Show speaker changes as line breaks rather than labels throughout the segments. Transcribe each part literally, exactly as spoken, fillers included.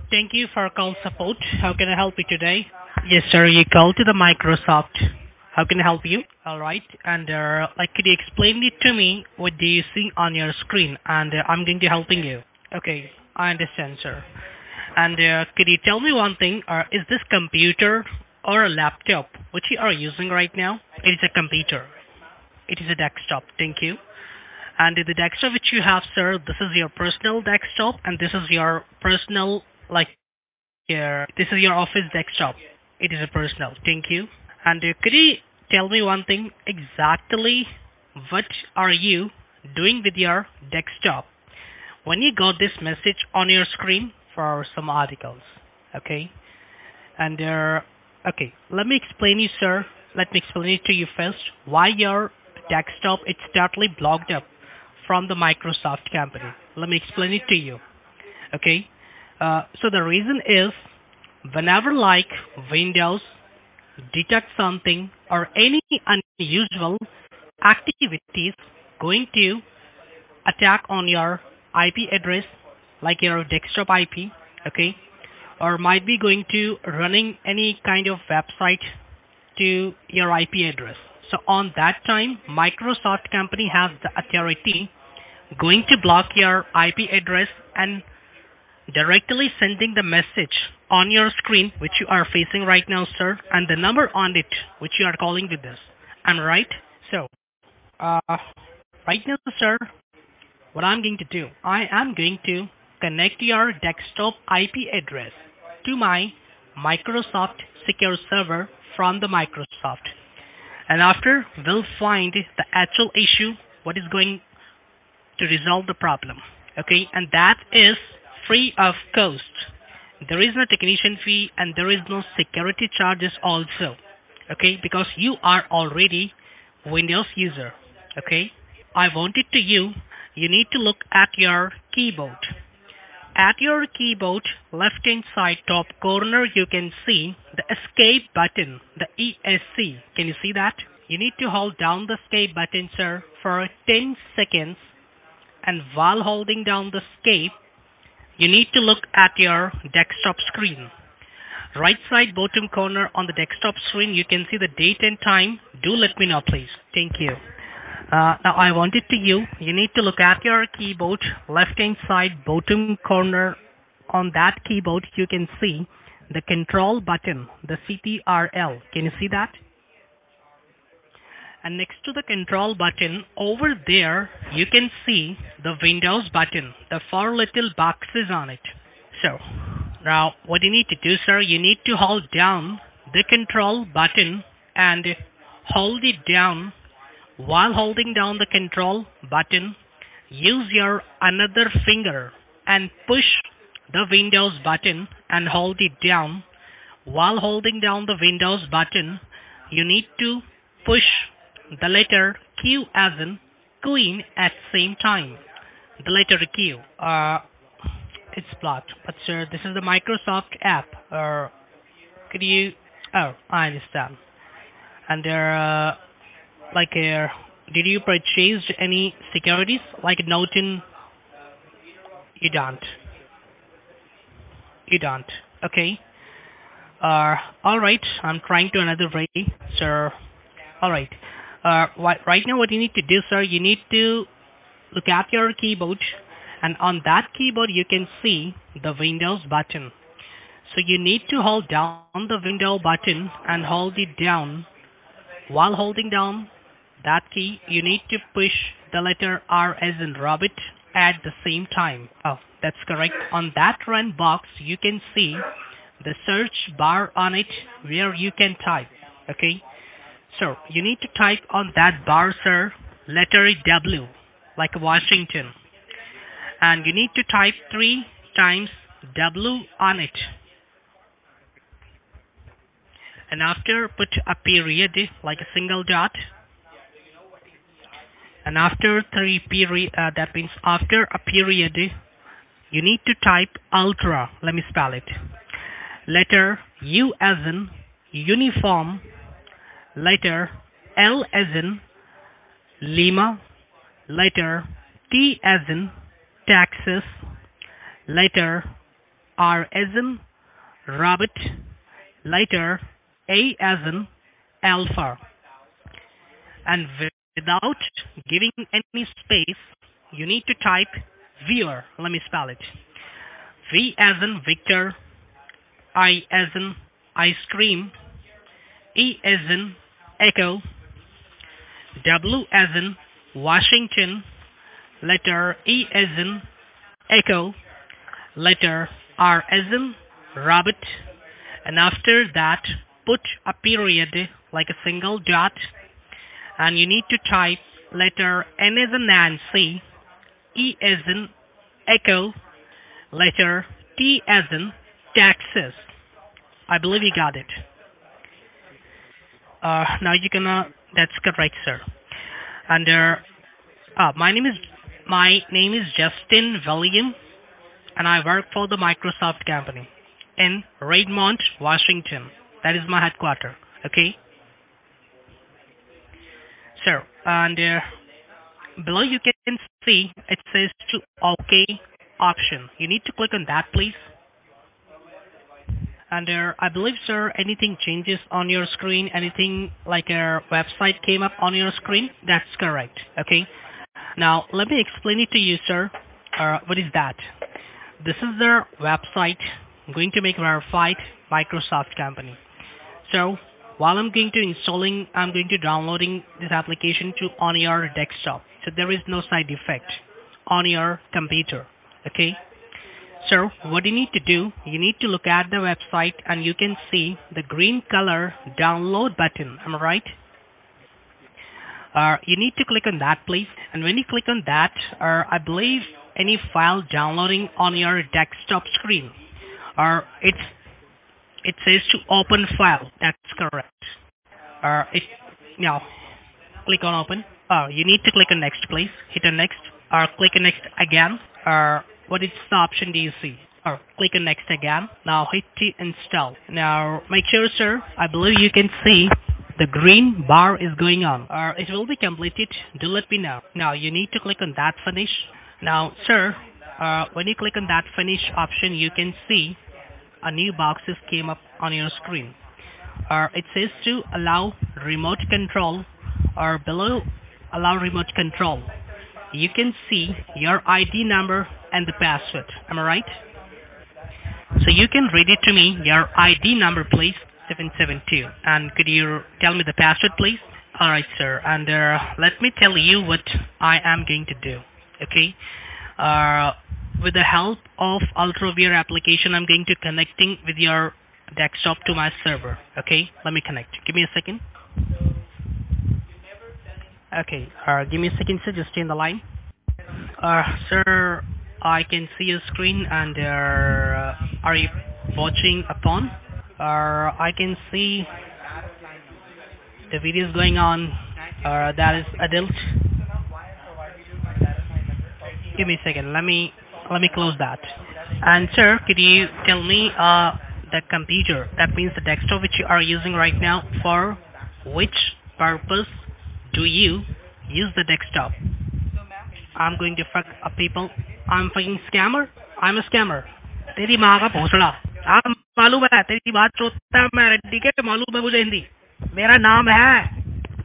Thank you for call support. How can I help you today? Yes, sir. You called to the Microsoft. How can I help you? All right. And uh, like, could you explain it to me? What do you see on your screen? And uh, I'm going to helping you. Okay, I understand, sir. And uh, could you tell me one thing? Uh, is this computer or a laptop which you are using right now? It is a computer. It is a desktop. Thank you. And the desktop which you have, sir, this is your personal desktop, and this is your personal, like, your, this is your office desktop. It is a personal. Thank you. And uh, could you tell me one thing exactly? What are you doing with your desktop when you got this message on your screen for some articles? Okay. And uh, okay, let me explain you, sir. Let me explain it to you first. Why your desktop it's totally blocked up from the Microsoft company. Let me explain it to you. Okay. Uh, so the reason is whenever like Windows detect something or any unusual activities going to attack on your I P address, like your desktop I P, okay, or might be going to running any kind of website to your I P address. So on that time, Microsoft company has the authority going to block your I P address and directly sending the message on your screen which you are facing right now, sir, and the number on it which you are calling with this. Am I right? So, uh, right now, sir, what I'm going to do, I am going to connect your desktop I P address to my Microsoft Secure Server from the Microsoft. And after, we'll find the actual issue, what is going to resolve the problem. Okay, and that is free of cost. There is no technician fee and there is no security charges also. Okay, because you are already Windows user. Okay, I want it to you. You need to look at your keyboard. At your keyboard, left hand side top corner, you can see the escape button, the E S C. Can you see that? You need to hold down the escape button, sir, for ten seconds. And while holding down the escape, you need to look at your desktop screen. Right side bottom corner on the desktop screen, you can see the date and time. Do let me know, please. Thank you. Uh, now I want it to you. You need to look at your keyboard, left hand side bottom corner. On that keyboard, you can see the control button, the C T R L. Can you see that? And next to the control button, over there, you can see the Windows button, the four little boxes on it. So, now what you need to do, sir, you need to hold down the control button and hold it down. While holding down the control button, use your another finger and push the Windows button and hold it down. While holding down the Windows button, you need to push the letter Q as in Queen at same time. The letter Q. Uh, it's blocked. But sir, this is the Microsoft app. Or uh, could you? Oh, I understand. And there, uh, like, uh, did you purchase any securities like Norton? You don't. You don't. Okay. Uh, all right. I'm trying to another way, sir. All right. Uh, what, right now what you need to do, sir, you need to look at your keyboard, and on that keyboard you can see the Windows button. So you need to hold down the window button and hold it down. While holding down that key, you need to push the letter R as in Rabbit at the same time. Oh, that's correct. On that run box, you can see the search bar on it where you can type. Okay. So you need to type on that bar, sir, letter W, like Washington. And you need to type three times W on it. And after, put a period, like a single dot. And after three period, uh, that means after a period, you need to type Ultra. Let me spell it. Letter U as in uniform. Letter L as in Lima. Letter T as in Texas. Letter R as in Rabbit, letter A as in Alpha. And without giving any space, you need to type viewer. Let me spell it. V as in Victor, I as in ice cream, E as in echo, W as in Washington, letter E as in echo, letter R as in rabbit, and after that put a period like a single dot, and you need to type letter N as in Nancy, E as in echo, letter T as in Texas. I believe you got it. Uh, now you can, uh, that's correct, sir. And uh, uh, my name is my name is Justin William, and I work for the Microsoft company in Redmond, Washington. That is my headquarters. Okay, sir. And uh, below you can see it says to OK option. You need to click on that, please. And uh, I believe, sir, anything changes on your screen, anything like a website came up on your screen? That's correct. Okay. Now, let me explain it to you, sir. Uh, what is that? This is their website. I'm going to make verified Microsoft company. So, while I'm going to installing, I'm going to downloading this application to on your desktop. So, there is no side effect on your computer. Okay. So what you need to do, you need to look at the website and you can see the green color download button. Am I right? Uh, you need to click on that, please. And when you click on that, uh, I believe any file downloading on your desktop screen, or it's it says to open file. That's correct. Uh, it now click on open. Uh, you need to click on next, please. Hit on next, or click on next again. Or what is the option do you see? Or click on next again. Now hit to install. Now make sure, sir, I believe you can see the green bar is going on. Or it will be completed. Do let me know. Now you need to click on that finish. Now, sir, uh, when you click on that finish option, you can see a new boxes came up on your screen. Or it says to allow remote control, or below allow remote control. You can see your I D number and the password. Am I right? So you can read it to me, your I D number, please, seven seven two. And could you tell me the password, please? Alright, sir. And uh, let me tell you what I am going to do. Okay? Uh, with the help of UltraViewer application, I'm going to connecting with your desktop to my server. Okay? Let me connect. Give me a second. Okay, uh, give me a second, sir. Just stay in the line. Uh, sir, I can see your screen, and uh, are you watching upon? Uh, I can see the videos going on. Uh, that is adult. Give me a second. Let me let me close that. And sir, could you tell me uh, the computer? That means the desktop which you are using right now. For which purpose do you use the desktop? I'm going to fuck up people. I'm fucking scammer. I'm a scammer. तेरी माँ का भोसड़ा. आप मालूम है तेरी बात चोता मैं रेड्डी के मालूम है मुझे हिंदी. मेरा नाम है.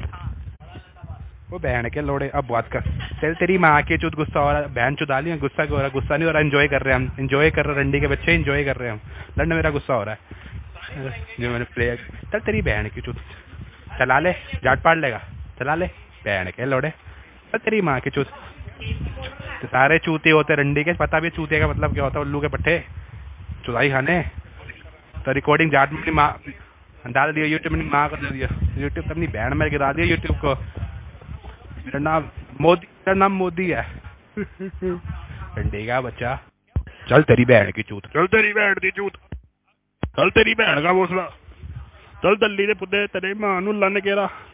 वो बहन के लोड़े अब बात कर. चल तेरी माँ के चुत गुस्सा हो रहा. बहन चुदा लिया गुस्सा क्यों हो रहा. गुस्सा नहीं हो रहा. एंजॉय कर रहे हैं हम. एंजॉय कर रहे हैं. रंडी के बच्चे एंजॉय कर रहे हैं हम. लड़ने मेरा गुस्सा हो रहा है. जो मैंने प्ले चल तेरी बहन की चुत चला ले. जाट पाड़ लेगा. चला ले. बहन के लोड़े. चल तेरी माँ की चुत. तो सारे चूते होते रंडी के. पता भी चूते का मतलब क्या होता है. उल्लू के पट्टे चुदाई खाने. तो रिकॉर्डिंग जाट में अपनी माँ डाल दिया. यूट्यूब में माँ को दे दिया. यूट्यूब अपनी बहन में गिरा दिया यूट्यूब को. मेरा नाम मोदी. मेरा नाम मोदी है. रंडी का बच्चा. चल तेरी बहन की चूत. चल तेरी बहन की चूत. चल तेरी बहन का भोसड़ा. चल दल्ली दे पुत्ते तेरे मां नूं लन्न केरा.